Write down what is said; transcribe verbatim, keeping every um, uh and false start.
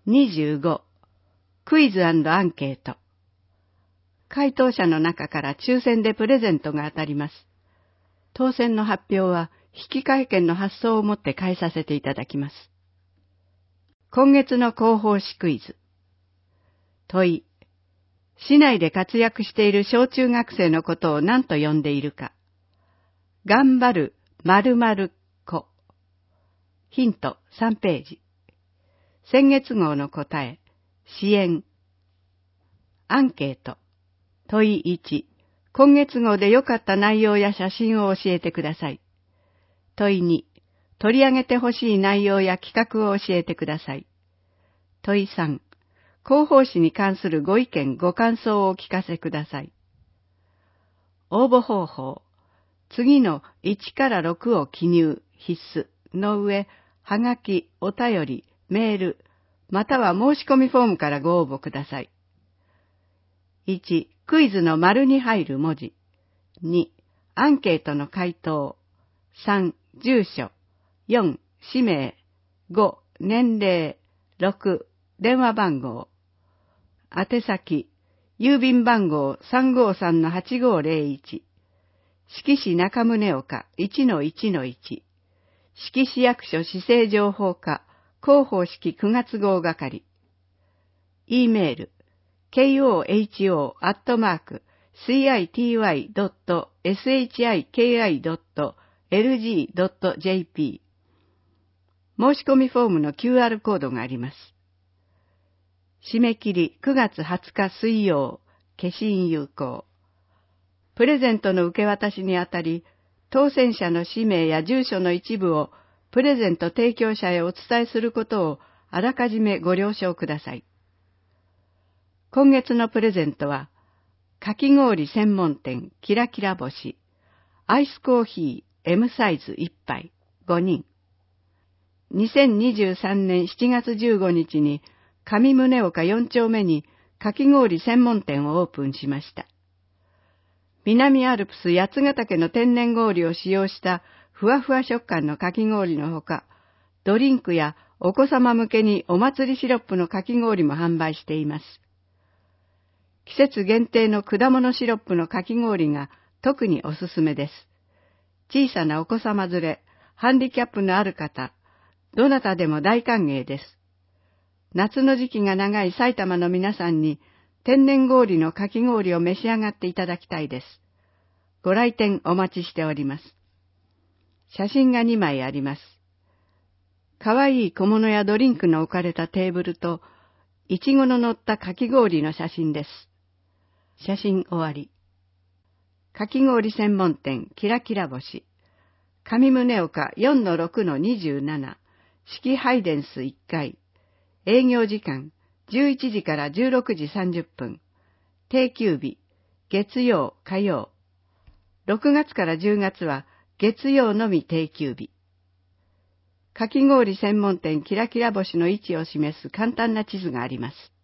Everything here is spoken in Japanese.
にじゅうご、クイズ&アンケート。回答者の中から抽選でプレゼントが当たります。当選の発表は引換券の発送をもって返させていただきます。今月の広報誌クイズ。問い。市内で活躍している小中学生のことを何と呼んでいるか。頑張る〇〇子。ヒントさんページ。先月号の答え。支援。アンケート。問いいち。今月号で良かった内容や写真を教えてください。問いに。取り上げてほしい内容や企画を教えてください。問いさん。広報誌に関するご意見ご感想をお聞かせください。応募方法。次のいちからろくを記入必須の上、はがき、お便り、メール、または申し込みフォームからご応募ください。いち、クイズの丸に入る文字。に、アンケートの回答。さん、住所。よん、氏名。ご、年齢。ろく、電話番号。宛先、郵便番号 さんごさんのはちごぜろいち。志木市中宗岡 いちのいちのいち。志木市役所市政情報課広報式くがつ号係。E メール、ケーオーエイチオー アットマーク シーアイティーワイ ドット エスエイチアイケーアイ ドット エルジー ドット ジェーピー。申し込みフォームの キューアール コードがあります。締め切りくがつはつか水曜、消印有効。プレゼントの受け渡しにあたり、当選者の氏名や住所の一部をプレゼント提供者へお伝えすることをあらかじめご了承ください。今月のプレゼントは、かき氷専門店キラキラ星、アイスコーヒー エム サイズいっぱいごにん。にせんにじゅうさんねんしちがつじゅうごにちに上宗岡よんちょうめにかき氷専門店をオープンしました。南アルプス八ヶ岳の天然氷を使用したふわふわ食感のかき氷のほか、ドリンクやお子様向けにお祭りシロップのかき氷も販売しています。季節限定の果物シロップのかき氷が特におすすめです。小さなお子様連れ、ハンディキャップのある方、どなたでも大歓迎です。夏の時期が長い埼玉の皆さんに天然氷のかき氷を召し上がっていただきたいです。ご来店お待ちしております。写真がにまいあります。かわいい小物やドリンクの置かれたテーブルと、いちごの乗ったかき氷の写真です。写真終わり。かき氷専門店キラキラ星、上宗岡 よんのろくのにじゅうなな、四季ハイデンスいっかい、営業時間じゅういちじからじゅうろくじさんじゅっぷん、定休日、月曜、火曜。ろくがつからじゅうがつは月曜のみ定休日。かき氷専門店キラキラ星の位置を示す簡単な地図があります。